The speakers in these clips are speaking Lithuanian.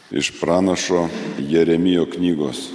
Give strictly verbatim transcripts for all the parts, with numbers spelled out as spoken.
Iš pranašo Jeremijo knygos.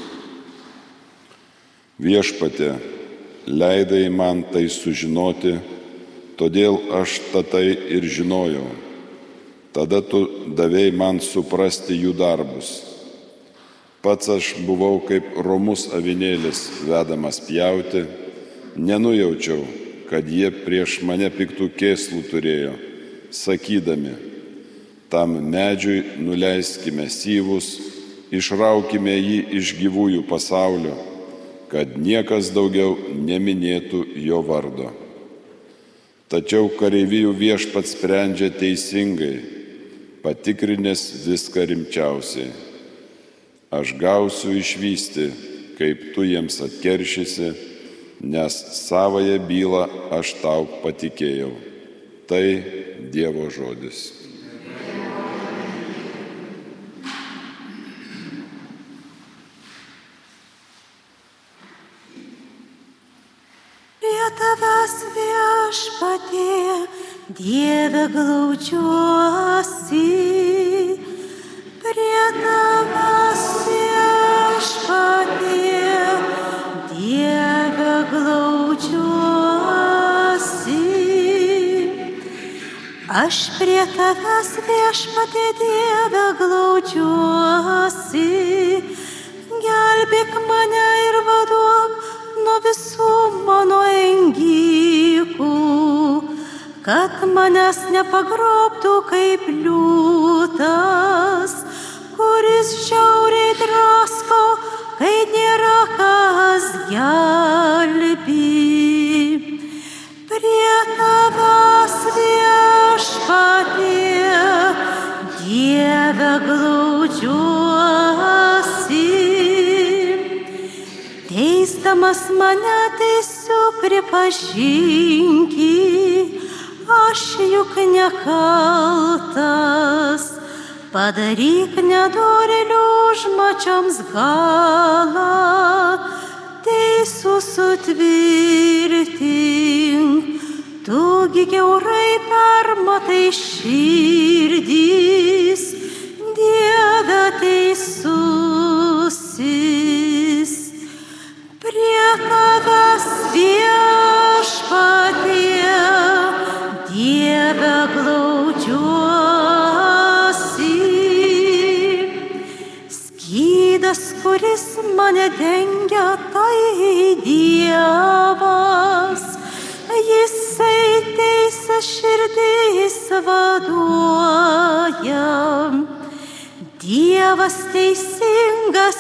Viešpatie, leidai man tai sužinoti, todėl aš tai ir žinojau. Tada tu davei man suprasti jų darbus. Pats aš buvau kaip romus avinėlis vedamas pjauti, nenujaučiau, kad jie prieš mane piktų kėslų turėjo, sakydami, tam medžiui nuleiskime syvus, išraukime jį iš gyvųjų pasaulio, kad niekas daugiau neminėtų jo vardo. Tačiau kareivijų viešpats sprendžia teisingai, patikrinęs viską rimčiausiai. Aš gausiu išvysti, kaip tu jiems atkeršysi, nes savąją bylą aš tau patikėjau. Tai Dievo žodis. Prie tavęs viešpatie, Dieve glaudžiuosi, prie tavęs viešpatie, Dieve glaudžiuosi. Aš prie tavęs viešpatie, Dieve glaudžiuosi, gelbėk mane ir vaduok nuo visų mano engikų, kad manęs nepagrobtų kaip liūtas, kuris žiauriai drasko, kai nėra kas gelbį. Prie tavęs viešpatie, Dieve glaudžiuosi. Teisdamas mane teisiu pripažinki, aš juk nekaltas. Padaryk nedorėlių užmačioms galą, teisų sutvirtink. Tugi kiaurai permatai širdys, Dieve teisusis. Prie tavęs viešpatie, Dieve glaudžiuosi. Skydas, kuris mane dengia, tai Dievas, jisai teisę širdis vaduoja. Dievas teisingas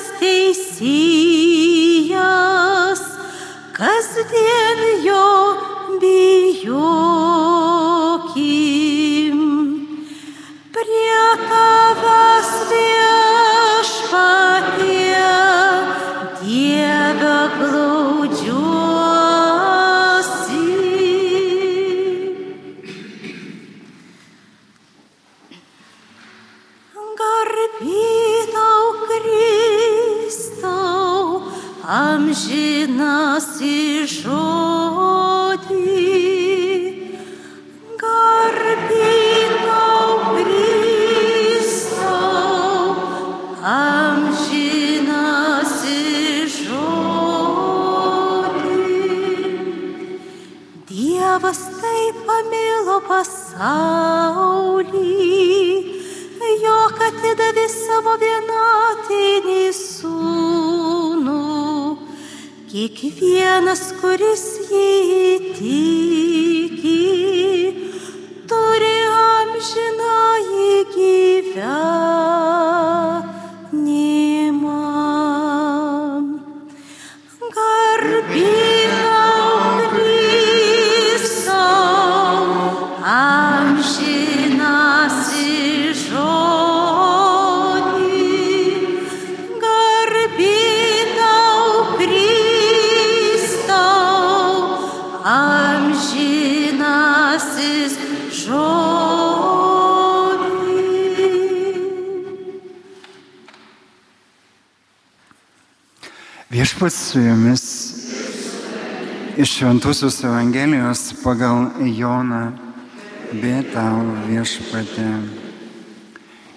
teisėjas, kasdien jo bijokim. Prie tavęs viešpatie, Dieve glaudžiuosi. Garbėtau Kristau, amžinasi žodį. Garbėtau Kristau, amžinasi žodį. Dievas taip pamilo pasaulį, jog atidavė savo vienatinį sūnų. Kiekvienas, kuris jį tiki, turi amžinąjį gyvenimą. Garbėtau Kristau, amžinasi Viešpats su jumis iš Šventosios Evangelijos pagal Joną. Be tau, viešpatie.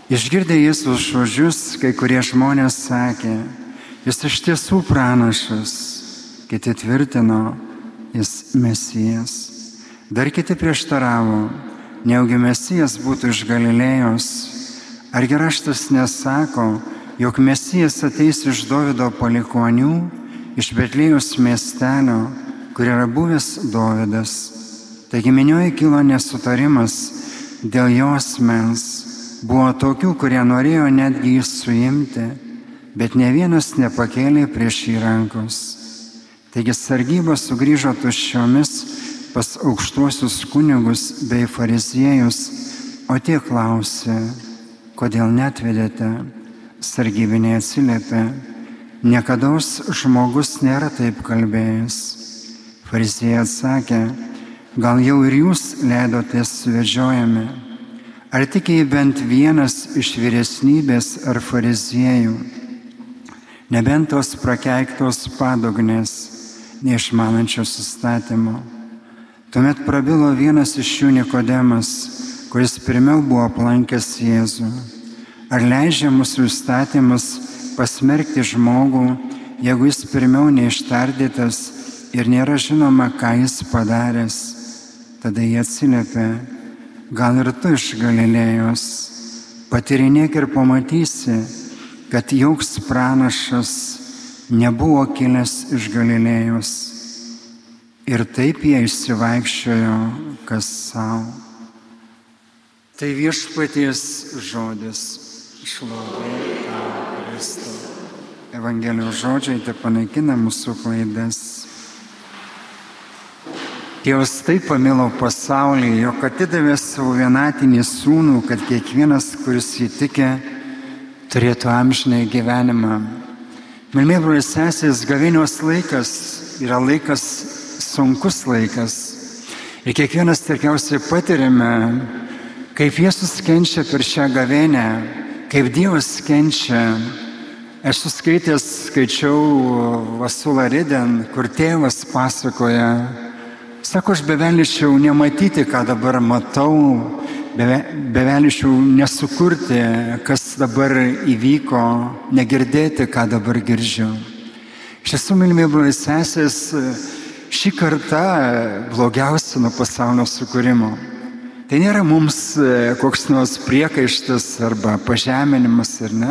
Išgirdę Jėzaus žodžius, kai kurie žmonės sakė, jis iš tiesų pranašas, kiti tvirtino, jis Mesijas. Dar kiti prieštaravo, nejaugi Mesijas būtų iš Galilėjos. Argi raštas nesako, jog Mesijas ateis iš Dovydo palikuonių, iš Betlėjos miestelio, kur yra buvęs Dovydas. Taigi minioje kilo nesutarimas dėl jo asmens. Buvo tokių, kurie norėjo netgi jį suimti, bet ne vienas nepakėlė prieš jį rankos. Taigi sargyba sugrįžo tuščiomis pas aukštuosius kunigus bei fariziejus, o tie klausė, kodėl neatvedėte? Sargybiniai atsiliepė, niekados žmogus nėra taip kalbėjęs. Fariziejai atsakė, gal jau ir jūs leidotės suvedžiojami? Ar tik jei bent vienas iš vyresnybės ar fariziejų, nebent tos prakeiktos padugnės, neišmanančios įstatymo. Tuomet prabilo vienas iš jų Nikodemas, kuris pirmiau buvo aplankęs Jėzų. Ar leidžia mūsų įstatymas pasmerkti žmogų, jeigu jis pirmiau neištardytas ir nėra žinoma, ką jis padaręs? Tada jie atsiliepė, gal ir tu iš Galilėjos, patyrinėk ir pamatysi, kad joks pranašas nebuvo kilęs iš Galilėjos. Ir taip jie išsivaikščiojo kas savo. Tai viešpaties žodis, šlovė tau, Kristau. Evangelijos žodžiai te panaikina mūsų klaidas. Dievas taip pamilo pasaulį, jog atidavė savo vienatinį sūnų, kad kiekvienas, kuris jį tikė, turėtų amžinąjį gyvenimą. Mylimi broliai ir seserys, gavėnios laikas yra laikas, sunkus laikas. Ir kiekvienas tikriausiai patiriame, kaip Jėzus kenčia per šią gavėnę, kaip Dievas kenčia. Esu skaitęs, skaičiau Vasulą Riden, kur tėvas pasakoja, sako, aš beveličiau nematyti, ką dabar matau, beve, beveličiau nesukurti, kas dabar įvyko, negirdėti, ką dabar girdžiu. Iš tiesų, mylimi broliai ir seserys, ši karta blogiausia nuo pasaulio sukūrimo. Tai nėra mums koks nors priekaištas arba pažeminimas, ar ne?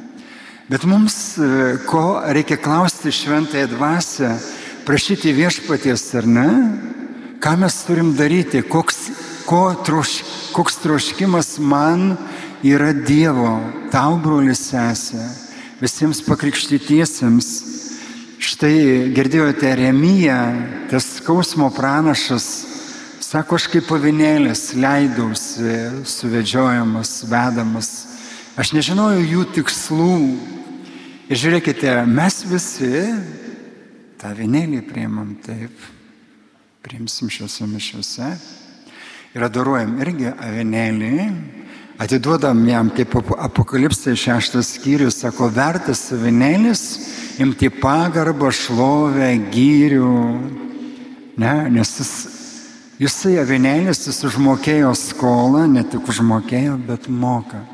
Bet mums, ko reikia klausti šventąją dvasią, prašyti viešpaties, ar ne? Ką mes turim daryti, koks, ko troš, koks troškimas man yra Dievo, tau, broli sesė, visiems pakrikštytiesiems. Štai girdėjote Jeremiją, tas skausmo pranašas, sako, aš kaip avinėlis leidausi, suvedžiojamas, vedamas. Aš nežinojau jų tikslų. Ir žiūrėkite, mes visi tą avinėlį priimam taip. Priimsim šiuose mišiuose ir adoruojam irgi avinėlį, atiduodam jam, kaip Apokalipsė šeštas skyrius, sako, vertas avinėlis imti pagarbą, šlovę, gyrių, ne, nes jis, jisai avinėlis, jis užmokėjo skolą, ne tik užmokėjo, bet moka.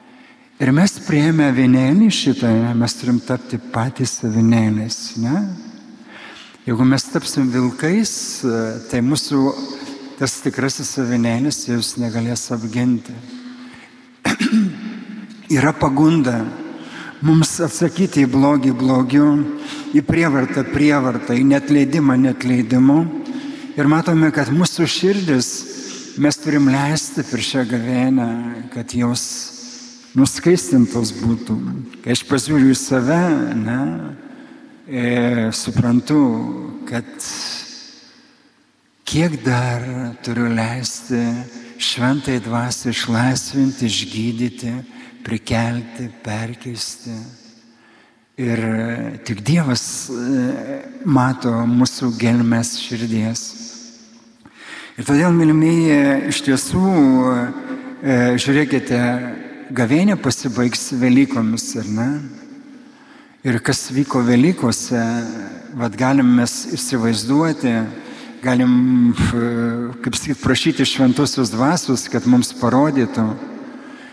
Ir mes priėmę avinėlį šitą, mes turim tapti patys avinėlis, ne? Jeigu mes tapsim vilkais, tai mūsų tas tikrasis avinėlis jūs negalės apginti. Yra pagunda mums atsakyti į blogį blogiu, į prievartą prievartą, į neatleidimą neatleidimu. Ir matome, kad mūsų širdis mes turim leisti per šią gavėnę, kad jos nuskaistintos būtų. Kai aš pasižiūriu į save, ne, E, suprantu, kad kiek dar turiu leisti šventai dvasiai išlaisvinti, išgydyti, prikelti, perkeisti. Ir tik Dievas mato mūsų gelmes širdies. Ir todėl, mylimieji, iš tiesų, žiūrėkite, gavėnė pasibaigs Velykomis, ar ne? Ir kas vyko Velykose, vat galim mes įsivaizduoti, galim, kaip sakyt, prašyti šventosios dvasios, kad mums parodytų.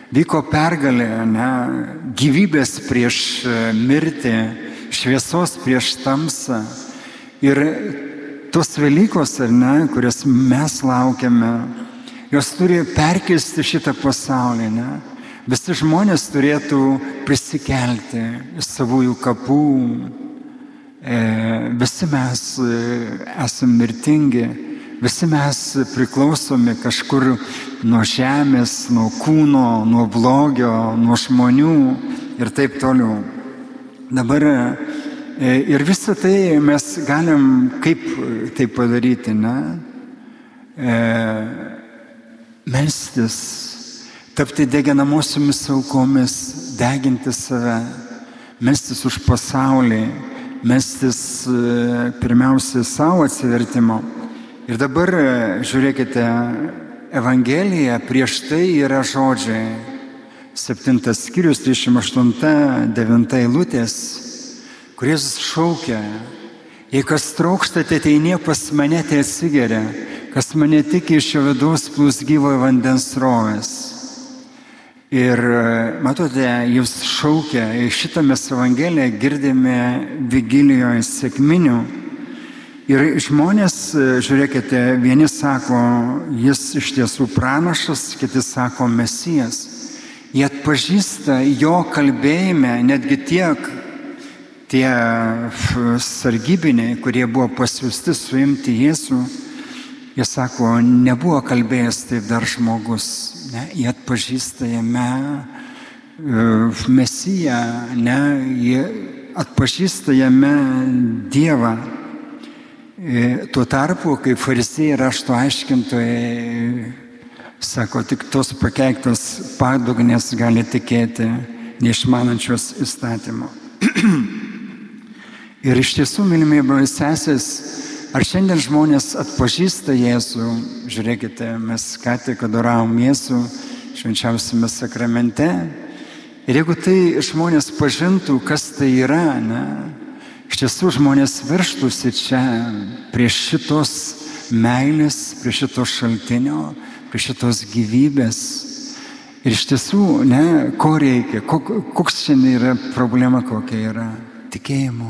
vyko pergalė, ne, gyvybės prieš mirtį, šviesos prieš tamsą. Ir tos Velykos, ar ne, kurias mes laukiame, jos turi perkirsti šitą pasaulį, ne. Visi žmonės turėtų prisikelti iš savųjų kapų. E, visi mes esame mirtingi, visi mes priklausomi kažkur nuo žemės, nuo kūno, nuo blogio, nuo žmonių ir taip toliau. Dabar e, ir visą tai mes galim kaip tai padaryti, ne? E, melstis, tapti deginamosiomis aukomis, deginti save, melstis už pasaulį, melstis pirmiausia savo atsivertimo. Ir dabar žiūrėkite, Evangelija prieš tai yra žodžiai. Septintas skyrius, trisdešimt aštunta, devinta eilutės, kuris šaukia: jei kas trokštate, ateinie pas mane, tai atsigeria, kas mane tiki, iš jo vidaus plūs gyvojo vandens srovės. Ir matote, jūs šaukia, šitą mes Evangeliją girdime vigilijoje sekminių. Ir žmonės, žiūrėkite, vieni sako, jis iš tiesų pranašas, kiti sako Mesijas. Jie atpažįsta jo kalbėjime, netgi tiek tie sargybiniai, kurie buvo pasiųsti suimti Jėzų, jie sako, nebuvo kalbėjęs taip dar žmogus. Ne, jie atpažįsta jame Mesiją, ne, jie atpažįsta jame Dievą. Tuo tarpu, kaip farizėjai rašto aiškintojai sako, tik tos prakeiktos padugnės gali tikėti, neišmanančios įstatymo. Ir iš tiesų, mylimi broliai sesės, ar šiandien žmonės atpažįsta Jėzų? Žiūrėkite, mes ką tik adoravom Jėzų švenčiausiame sakramente. Ir jeigu tai žmonės pažintų, kas tai yra, ne, iš tiesų žmonės virštųsi čia prie šitos meilės, prie šitos šaltinio, prie šitos gyvybės. Ir iš tiesų, ne, ko reikia, koks šiandien yra problema, kokia yra? Tikėjimo.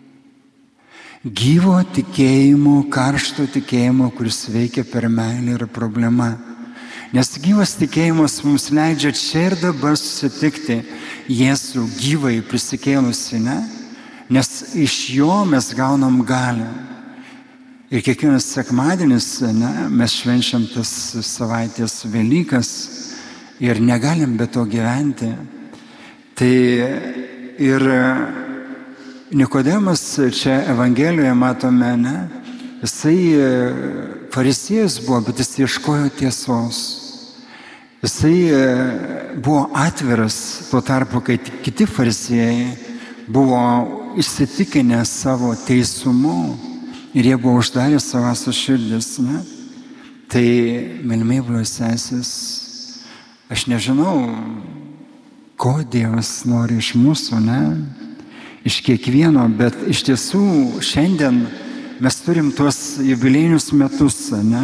Gyvo tikėjimo, karšto tikėjimo, kuris veikia per meilę, yra problema. Nes gyvas tikėjimas mums leidžia čia ir dabar susitikti Jėzų gyvai prisikėlusi, ne? Nes iš jo mes gaunam galią. Ir kiekvienas sekmadienis, ne, mes švenčiam tas savaitės Velykas ir negalim be to gyventi. Tai ir Nikodemas čia Evangelijoje matome, ne, jisai fariziejus buvo, bet jis ieškojo tiesos. Jisai buvo atviras, tuo tarpu, kai kiti fariziejai buvo įsitikinę savo teisumu ir jie buvo uždarę savas širdis. Ne? Tai, mylimi broliai sesės, aš nežinau, ko Dievas nori iš mūsų, ne? Iš kiekvieno, bet iš tiesų šiandien mes turim tuos jubiliejinius metus, ne?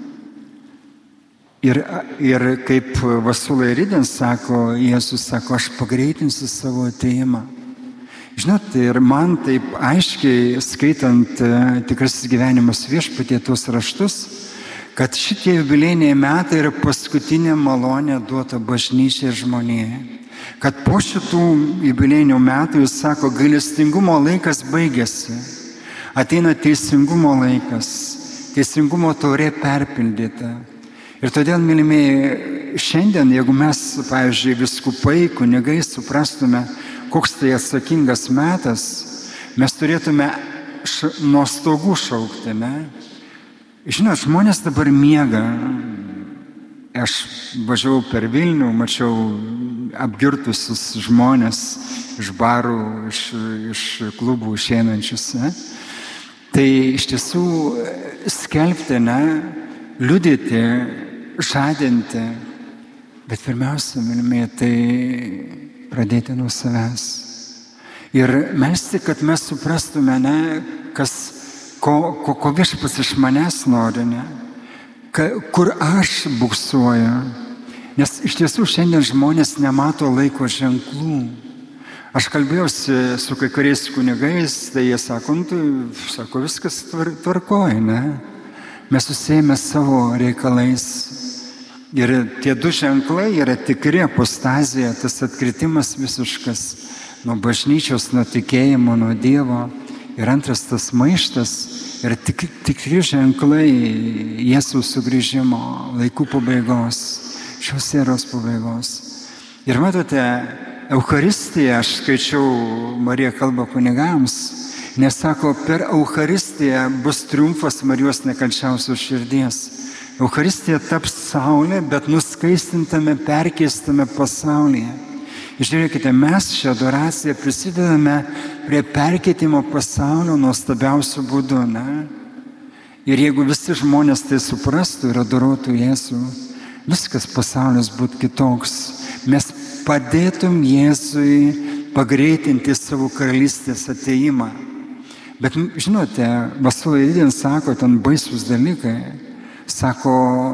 Ir, ir kaip Vasulai Rydens sako, Jėzus sako, aš pagreitinsiu savo atėjimą. Žinot, ir man taip aiškiai, skaitant Tikrasis gyvenimas viešpatie tuos raštus, kad šitie jubiliejiniai metai yra paskutinė malonė duota bažnyčiai ir žmonijai. Kad po šitų jubiliejinių metų jis sako, gailestingumo laikas baigėsi, ateina teisingumo laikas, teisingumo taurė perpildyta. Ir todėl, mylimieji, šiandien, jeigu mes, pavyzdžiui, vyskupai, kunigai, suprastume, koks tai atsakingas metas, mes turėtume š... nuo stogų šaukti, ne? Žinot, žmonės dabar miega. Aš važiavau per Vilnių, mačiau apgirtusius žmonės iš barų, iš, iš klubų išeinančius. Ne? Tai iš tiesų skelbti, ne, liudyti, žadinti, bet pirmiausia, mylimieji, tai pradėti nuo savęs. Ir melsti, kad mes suprastume, ne, kas, ko, ko, ko viešpats iš manęs nori, ne? Kur aš buksuoju. Nes iš tiesų šiandien žmonės nemato laiko ženklų. Aš kalbėjausi su kai kuriais kunigais, tai jie sako, nu, tai, sako, viskas tvar, tvarkoja, ne? Mes susėjame savo reikalais. Ir tie du ženklai yra tikri: apostazija, tas atkritimas visiškas nuo bažnyčios, nuo tikėjimo, nuo Dievo. Ir antras, tas maištas, yra tik, tikri ženklai Jėzaus sugrįžimo, laikų pabaigos, šios eros pabaigos. Ir matote, Eucharistija, aš skaičiau, Marija kalba kunigams, nes sako, per Eucharistiją bus triumfas Marijos nekalčiausios širdies. Eucharistija taps saulė, bet nuskaistintame, perkeistame pasaulyje. Žiūrėkite, mes šią adoraciją prisidedame prie perkeitimo pasaulio nuostabiausių būdų, ne? Ir jeigu visi žmonės tai suprastų ir adoruotų Jėzų, viskas pasaulis būtų kitoks. Mes padėtum Jėzui pagreitinti savo karalystės ateimą. Bet, žinote, Vasulaidin sako, ten baisus dalykai. Sako,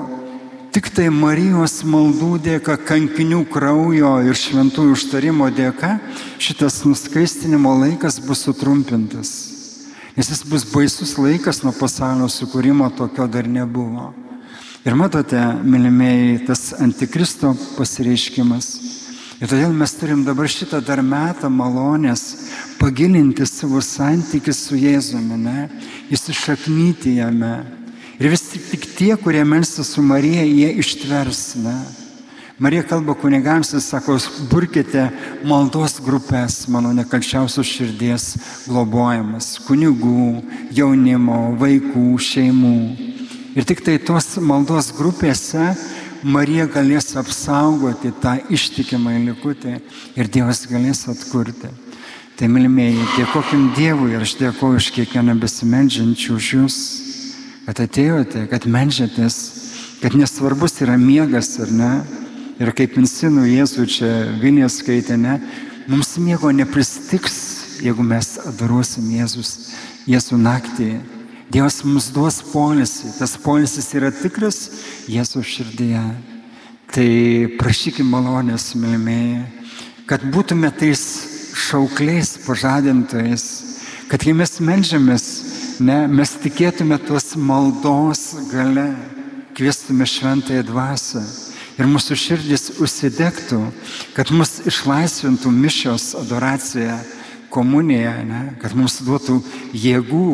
tik tai Marijos maldų dėka, kankinių kraujo ir šventųjų užtarimo dėka šitas nuskaistinimo laikas bus sutrumpintas. Nes jis bus baisus laikas, nuo pasaulio sukūrimo tokio dar nebuvo. Ir matote, mylimieji, tas antikristo pasireiškimas. Ir todėl mes turim dabar šitą dar metą malonės pagilinti savo santykį su Jėzumi, ne? Įsišaknyti jame. Ir vis tik tie, kurie melsis su Marija, jie ištvers, ne? Marija kalba kunigams ir sako, burkite maldos grupės, mano nekalčiausios širdies globojamas, kunigų, jaunimo, vaikų, šeimų. Ir tik tai tos maldos grupėse Marija galės apsaugoti tą ištikimą likutį ir Dievas galės atkurti. Tai, mylimieji, dėkokim Dievui ir aš dėkoju už kiekvieną besimeldžiančių už jūs, kad atėjote, kad meldžiatės, kad nesvarbus yra miegas, ar ne? Ir kaip insinų Jėzų čia Vilija skaitė, ne? Mums miego nepristiks, jeigu mes adoruosim Jėzus, Jėzų naktį. Dievas mums duos poilsį, tas poilsis yra tikras Jėzaus širdyje. Tai prašykim malonės, mylimieji, kad būtume tais šaukliais pažadintojais, kad kai mes meldžiamės, ne, mes tikėtume tuos maldos gale, kviestume šventąją dvasią ir mūsų širdis užsidegtų, kad mus išlaisvintų mišios, adoracija, komunija, ne, kad mums duotų jėgų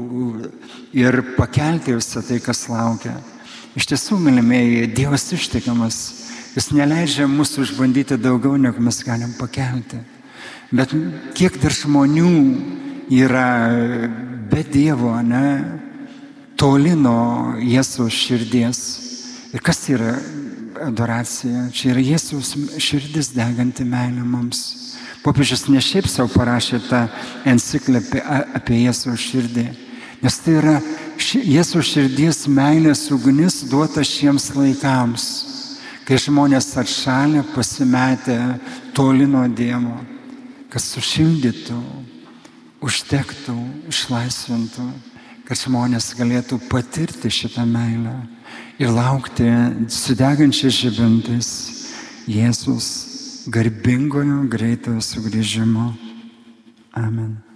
ir pakelti visą tai, kas laukia. Iš tiesų, mylimieji, Dievas ištikimas, jis neleidžia mūsų išbandyti daugiau, negu mes galim pakelti. Bet kiek dar žmonių yra be Dievo, ne, toli nuo Jėzaus širdies. Ir kas yra adoracija? Čia yra Jėzaus širdis deganti meilė mums. Popiežius ne šiaip savo parašė tą enciklopediją apie, apie Jėzaus širdį, nes tai yra ši, Jėzaus širdies meilės ugnis duota šiems laikams, kai žmonės atšalę, pasimetę toli nuo Dievo, kas sušildytų, užtektų, išlaisvintų, kad žmonės galėtų patirti šitą meilę ir laukti su degančiais žibintais Jėzus garbingojo greitojo sugrįžimo. Amen.